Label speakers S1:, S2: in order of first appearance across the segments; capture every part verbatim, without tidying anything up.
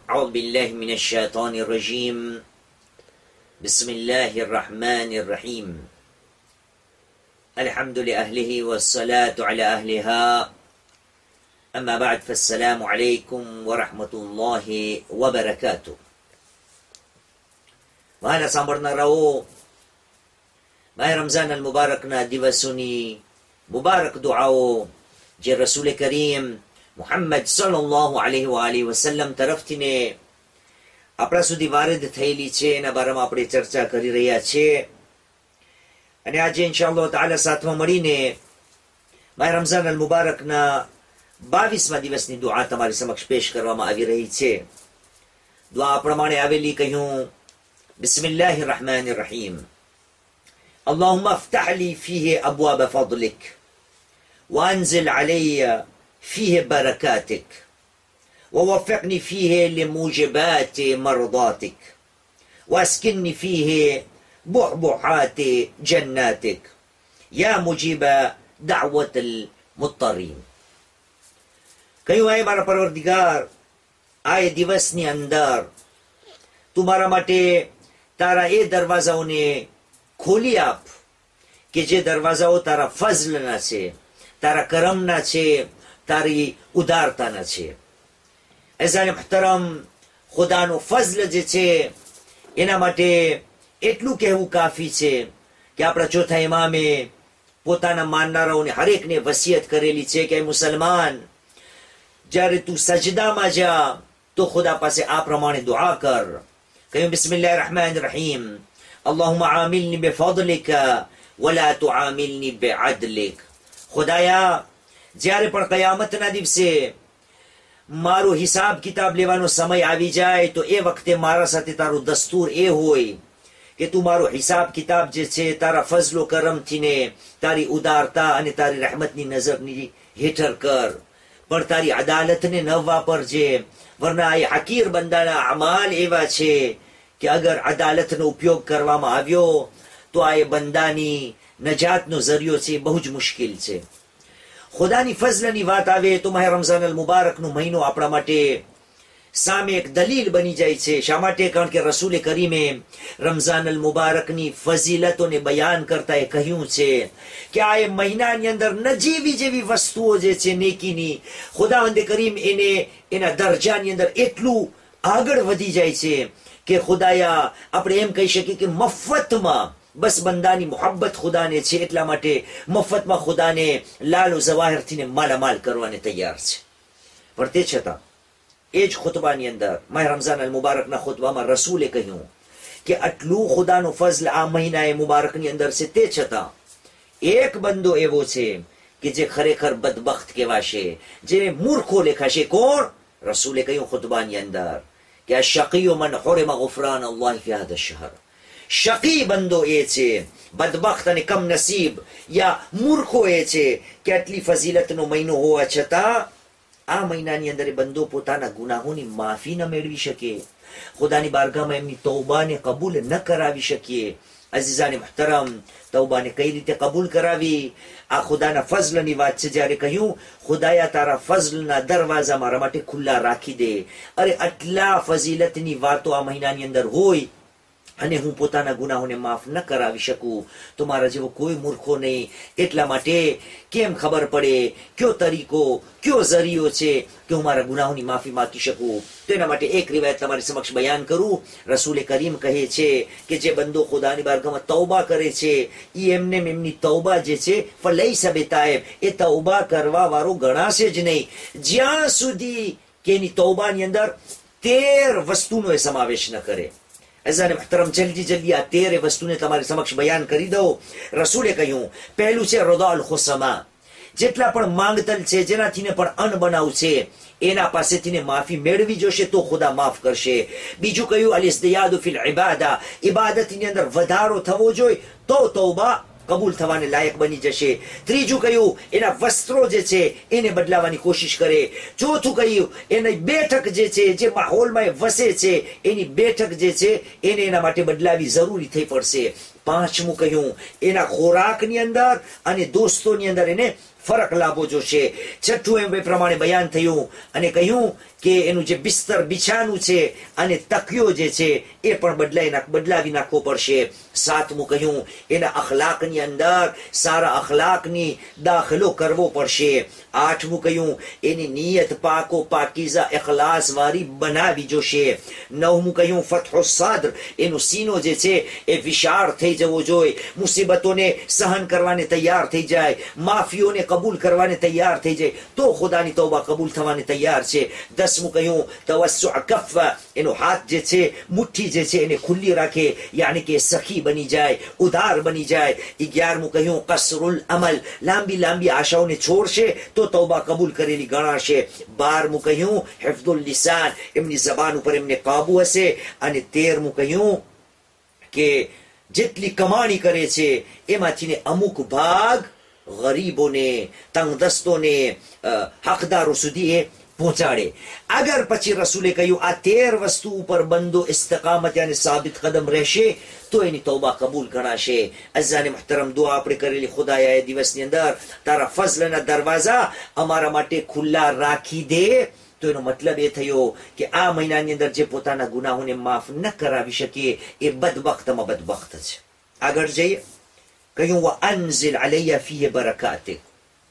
S1: أعوذ بالله من الشيطان الرجيم بسم الله الرحمن الرحيم الحمد لأهله والصلاة على أهلها أما بعد فالسلام عليكم ورحمة الله وبركاته. وهذا સાંભળનાર રહો માહ રમઝાન અલ મુબારકના દિવસોની મુબારક દુઆઓ જે રસૂલ કરીમ મુહમ્મદ સલ્લલ્લાહુ અલૈહિ વઆલિહિ વસલ્લમ તરફથી ને આપણા સુધી વારિદ થયેલી છે એના બારામાં આપણે ચર્ચા કરી રહ્યા છીએ. અને આજે ઇન્શાઅલ્લાહ તાઆલા સાથમાં મળીને માહ રમઝાન અલ મુબારકના બાવીસમા દિવસની દુઆ તમારી સમક્ષ પેશ કરવામાં આવી રહી છે. દુઆ પ્રમાણે આવેલી કહ્યું બિસ્મિલ્લાહિર રહમાનિર રહીમ. اللهم افتح لي فيه أبواب فضلك وأنزل علي فيه بركاتك ووفقني فيه لموجبات مرضاتك واسكنني فيه بعبعات جناتك يا مجيب دعوة المضطرين. કહ્યું હે મારા પરવરદિગાર, આ દિવસની અંદર તું મારા માટે તારા એ દરવાજાઓને ખોલી આપ કે જે દરવાજાઓ તારા ફઝલના છે, તારા કરમના છે, તારી ઉદારતાના છે. એઝાન મુહતરમ, ખુદાનો ફઝલ જે છે એના માટે એટલું કહેવું કાફી છે કે આપણા ચોથા ઇમામે પોતાના માનનારાઓને હરેકને વસિયત કરેલી છે કે મુસલમાન, જ્યારે તું સજદામાં જા તો ખુદા પાસે આ પ્રમાણે દુઆ કર. કહ્યું બિસ્મિલ્લાહિર રહમાનિર રહીમ. اللهم عاملني بفضلك ولا تعاملني بعدلك. ખુદાયા, જ્યારે પણ કયામતના દિવસે મારો હિસાબ કિતાબ લેવાનો સમય આવી જાય તો એ વખતે મારા સાથે તારું દસ્તુર એ હોય કે તું મારો હિસાબ કિતાબ જે છે તારા ફઝલો કરમથી ને તારી ઉદારતા અને તારી રહેમતની નજરની હેઠળ કર, પણ તારી અદાલતને ન વાપરજે. વરના એ હકીર બંદાના અમાલ એવા છે કે અગર અદાલતનો ઉપયોગ કરવામાં આવ્યો તો આ એ બંદાની નજાતનો જરિયો છે બહુ જ મુશ્કેલ છે. ખુદાની ફઝલની વાત આવે તો માહ રમઝાન અલ મુબારકનો મહિનો આપણા માટે સામે એક દલીલ બની જાય છે. શા માટે? કારણ કે રસૂલ કરીમે રમઝાન અલ મુબારકની ફઝીલતોને બયાન કરતા એ કહ્યું છે કે આ એ મહિનાની અંદર નજીવી જેવી વસ્તુઓ જે છે નેકીની, ખુદાવંદ કરીમ એને એના દરજાની અંદર એટલું આગળ વધી જાય છે કે ખુદાયા આપણે એમ કહી શકીએ કે મફતમાં બસ બંદાની મોહબ્બત ખુદાને છે, એટલા માટે મફતમાં ખુદાને લાલો જવાહિરથી માલામાલ કરવાને તૈયાર છે. પણ તે છતાં એ જ ખુતબાની અંદર માહ રમઝાન અલ મુબારકના ખુતબામાં રસૂલે કહ્યું કે આટલું ખુદાનો ફઝલ આ મહિનાએ મુબારકની અંદર છે, તે છતાં એક બંદો એવો છે કે જે ખરેખર બદબખ્ત કહેવાશે, જે મૂર્ખો લેખાશે. કોણ? રસૂલે કહ્યું ખુતબાની અંદર કે અશકીયુ મન હુરિમ ગુફરાન અલ્લાહ ફી હાદા શહર. શકી બંદો એ છે, બદબખ્ત અને કમ નસીબ યા મૂર્ખો એ છે કે આટલી ફઝીલતનો મહિનો હોવા છતાં આ મહિનાની અંદર બંદો પોતાના ગુનાહોની માફી ન મેળવી શકે, ખુદાની બારગાહમાં એમની તૌબાને કબૂલ ન કરાવી શકીએ. અઝીઝાને મુહતરમ, તૌબાને કઈ રીતે કબૂલ કરાવી? આ ખુદાના ફઝલની વાત છે. જ્યારે કહ્યું ખુદાયા તારા ફઝલના દરવાજા મારા માટે ખુલ્લા રાખી દે. અરે આટલા ફઝીલતની વાતો આ મહિનાની અંદર હોય અને હું પોતાના ગુનાહોને માફ ન કરાવી શકું તો મારા જેવો કોઈ મૂર્ખો નહીં. એટલા માટે કેમ ખબર પડે કયો તરીકો, કયો જરિયો છે કે હું મારા ગુનાહોની માફી માંગી શકું? તો એના માટે એક રિવાયત તમારી સમક્ષ બયાન કરું. રસૂલે કરીમ કહે છે કે જે બંદો ખુદાની બારગાહમાં તૌબા કરે છે એ એમને એમની તૌબા જે છે ફલૈસા બેતાયબ, એ તૌબા કરવા વાળો ગણાશે જ નહીં જ્યાં સુધી કે એની તૌબાની અંદર તેર વસ્તુનો એ સમાવેશ ન કરે. અઝાન મુહતરમ, જલ્દી જલ્દી આ તેર વસ્તુને તમારી સમક્ષ બયાન કરી દઉં. રસૂલે કહ્યું પહેલું છે રદાલ ખુસમા. જેટલા પણ માંગતલ છે, જેનાથી પણ અન બનાવ છે, એના પાસેથી માફી મેળવી જોશે તો ખુદા માફ કરશે. બીજું કહ્યું અલ ઇઝદિયાદુ ફિલ ઇબાદા. ઇબાદતની અંદર વધારો થવો જોઈએ તો તૌબા કબૂલ થવાને લાયક બની જશે. ત્રીજું કહ્યું એના વસ્ત્રો જે છે એને બદલાવાની કોશિશ કરે. ચોથું કહ્યું એની બેઠક જે છે, જે માહોલમાં વસે છે એની બેઠક જે છે એને એના માટે બદલાવી જરૂરી થઈ પડશે. પાંચમું કહ્યું એના ખોરાકની અંદર અને દોસ્તોની અંદર એને ફરક લાવવો જોશે. છઠ્ઠું એમ પ્રમાણે બયાન થયું અને કહ્યું કે એનું જે બિસ્તર બિછાનું છે અને તકિયો જે છે એ પણ બદલાઈ નાખ બદલાવી નાખવો પડશે. સાતમું કહ્યું એના અખલાકની અંદર સારા અખલાકની દાખલો કરવો પડશે. આઠમું કહ્યું એની નિયત પાકો પાકીઝા ઇખલાસ વાળી બનાવી જોશે. નવમું કહ્યું ફતહુ સાદ્ર, એનો સીનો જે છે એ વિશાળ થઈ જવો જોઈએ, મુસીબતોને સહન કરવાને તૈયાર થઈ જાય, માફીઓને કબૂલ કરવાને તૈયાર થઈ જાય, તો ખુદાની તૌબા કબૂલ થવાને તૈયાર છે. દસમું કહ્યું તવસ્સુ કફ, એનો હાથ જે છે મુઠ્ઠી જે છે એને ખુલ્લી રાખે, યાની કે સખી બની જાય, ઉદાર બની જાય. અગિયારમું કહ્યું કસરુલ અમલ, લાંબી લાંબી આશાઓને છોડશે તો તૌબા કબૂલ કરેલી ગણાશે. બારમું કહ્યું હિફ્દુલ લિસાન, એમની જબાન ઉપર એમને કાબુ હશે. અને તેરમું કહ્યું કે જેટલી કમાણી કરે છે એમાંથીને અમુક ભાગ ગરીબોને, તંગદસ્તોને, હકદારો સુધી એ પહોંચાડે. અગર પછી રસૂલે કહ્યું આ તેર વસ્તુ ઉપર બંદો ઇસ્તકામત યાની સાબિત કદમ રહેશે તો એની તૌબા કબૂલ ગણાશે. અઝાને મુહતરમ, દુઆ આપણે કરેલી, ખુદાયા એ દિવસની અંદર તારા ફઝલના દરવાજા અમારા માટે ખુલ્લા રાખી દે. તો એનો મતલબ એ થયો કે આ મહિનાની અંદર જે પોતાના ગુનાહોને માફ ન કરાવી શકે એ બદબખ્તમાં બદબખ્ત છે. આગળ જઈએ, કહ્યું વ અનઝિલ અલૈયા ફીહી બરકાતિક,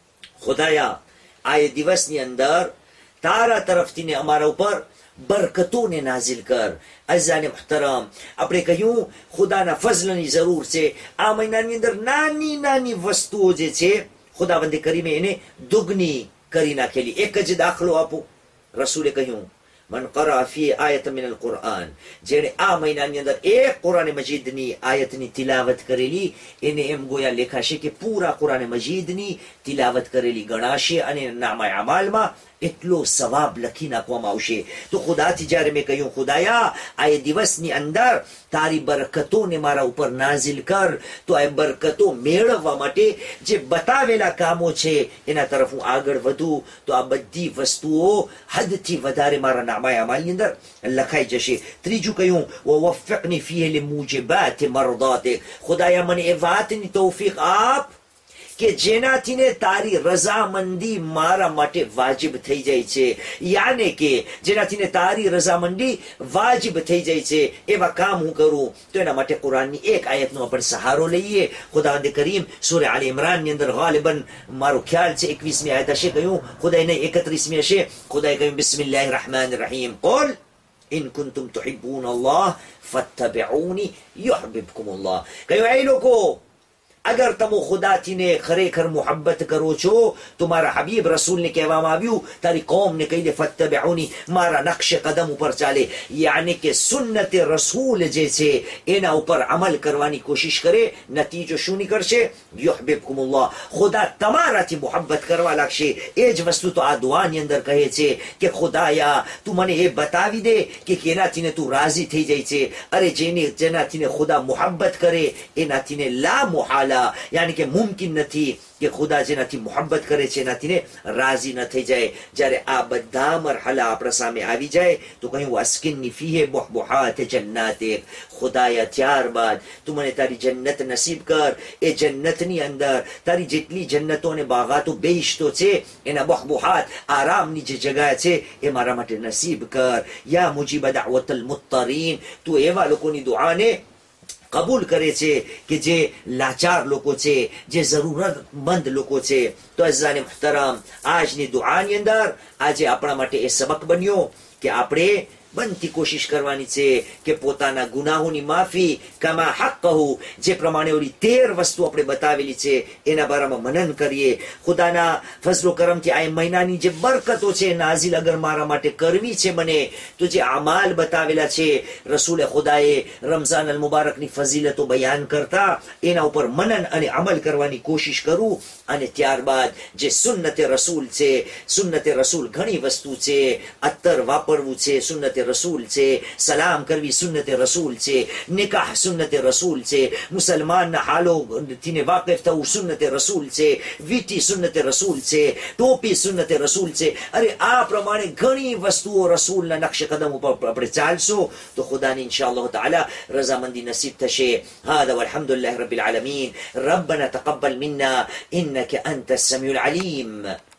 S1: ખુદાયા આ એ દિવસની અંદર તારા તરફથી ને અમારા ઉપર બરકતોને નાઝિલ કર. અઝાને મુહતરમ, આપણે કહ્યું ખુદાના ફઝલની જરૂર છે. આ મહિનાની અંદર નાની નાની વસ્તુઓ જે છે ખુદાવંદે કરીમે એને દુગની કરી નાખેલી. એક જ દાખલો આપો. રસૂલે કહ્યું મન કરા ફી આયત મિન અલ કુરઆન, જેણે આ મહિનાની અંદર એક કુરાન મજીદની આયતની તિલાવત કરેલી એને એમ ગોયા લેખાશે કે પૂરા કુરાન મજીદની તિલાવત કરેલી ગણાશે અને નામાય અમાલમાં એટલો સવાબ લખી નાખવામાં આવશે. તો ખુદાથી જ્યારે મેં કહ્યું ખુદાયા આ એ દિવસની અંદર તારી બરકતોને મારા ઉપર નાઝિલ કર, તો આ બરકતો મેળવવા માટે જે બતાવેલા કામો છે એના તરફ હું આગળ વધું તો આ બધી વસ્તુઓ હદથી વધારે મારા નામાય અમાલની અંદર લખાઈ જશે. ત્રીજું કહ્યું વવફિકની ફીહી લિમુજિબાત મરદાતિક, ખુદાયા મને એ વાતની તૌફીક આપ કે જેનાથીને તારી રઝામંદી મારા માટે વાજિબ થઈ જાય છે, યાને કે જેનાથીને તારી રઝામંદી વાજિબ થઈ જાય છે એવા કામ હું કરું. તો એના માટે કુરાનની એક આયતનો આપણે સહારો લઈએ. ખુદાવંદ કરીમ સૂરા આલ ઇમરાનની અંદર ગાલિબન મારો ખ્યાલ છે એકવીસમી આયત હશે, કહ્યું ખુદાએ નહીં એકત્રીસમી હશે. ખુદાએ કહ્યું બિસ્મિલ્લાહિર રહેમાનિર રહીમ કુલ ઇન કુન્તુમ તુહિબ્બૂન અલ્લાહ ફત્તબિઉની યુહબિબકુમ અલ્લાહ. કહ્યું એ લોકો અગર તમે ખુદાથીને ખરેખર મોહબ્બત કરો છો તો મારા હબીબ રસૂલને કહેવામાં આવ્યું તારી કોમને કહી દે ફત્તબિઉની, મારા નકશે કદમ ઉપર ચાલે, યાની કે સુન્નતે રસૂલ જે છે એના ઉપર અમલ કરવાની કોશિશ કરે. નતીજો શું નીકળશે? યુહબિબકુમુલ્લાહ, ખુદા તમારાથી મોહબ્બત કરવા લાગશે. એ જ વસ્તુ તો આ દુઆની અંદર કહે છે કે ખુદાયા તું મને એ બતાવી દે કે કેનાથીને તું રાજી થઈ જાય છે. અરે જેને જેનાથીને ખુદા મોહબ્બત કરે એનાથીને લા મુહાલા, યાની કે મુમકિન નથી કે ખુદા જેનાથી મોહબ્બત કરે છે એનાથી રાજી ન થઈ જાય. જ્યારે આ બધા મરહલા આપણા સામે આવી જાય તો કહ્યું અસ્કિનની ફીહે બુહબુહાત જન્નાતિક, ખુદાયા ત્યારબાદ તું મને તારી જન્નત નસીબ કર. એ જન્નતની અંદર તારી જેટલી જન્નતો અને બાગાતો બેઇશ્તો છે એના બુહબુહાત આરામની જે જગ્યા છે એ મારા માટે નસીબ કર. યા મુજીબ દઅવતલ મુત્તરીન, તું એવા લોકોની દુઆને કબૂલ કરે છે કે જે લાચાર લોકો છે, જે જરૂરતમંદ લોકો છે. તો અઝાને મુહતરમ, આજની દુઆની અંદર આજે આપણા માટે એ સબક બન્યો કે આપણે બનતી કોશિશ કરવાની છે કે પોતાના ગુનાહોની માફી કમા હક્કહુ, જે પ્રમાણે ઓલી તેર વસ્તુ આપણે બતાવેલી છે એના બારામાં મનન કરીએ. ખુદાના ફઝલો કરમથી આ મહિનાની જે બરકતો છે નાઝિલ અગર મારા માટે કરવી છે મને, તો જે અમાલ બતાવેલા છે રસૂલે ખુદાએ રમઝાન અલ મુબારકની ફઝીલતો બયાન કરતા એના ઉપર મનન અને અમલ કરવાની કોશિશ કરું. અને ત્યારબાદ જે સુન્નતે રસૂલ છે, સુન્નતે રસૂલ ઘણી વસ્તુ છે, અત્તર વાપરવું છે સુન્નતે રસૂલ છે, સલામ કરવી સુન્નતે રસૂલ છે, નિકાહ સુન્નતે રસૂલ છે, મુસલમાનના હાલોથી વાકેફ થવું સુન્નતે રસૂલ છે, વીટી સુન્નતે રસૂલ છે, ટોપી સુન્નતે રસૂલ છે. અરે આ પ્રમાણે ઘણી વસ્તુઓ રસૂલના નકશ કદમ ઉપર આપણે ચાલશો તો ખુદાની ઇન્શાઅલ્લાહ તાઆલા રઝામંદી નસીબ થશે. هذا والحمد لله رب العالمين. ربنا تقبل منا إنك أنت السميع العليم.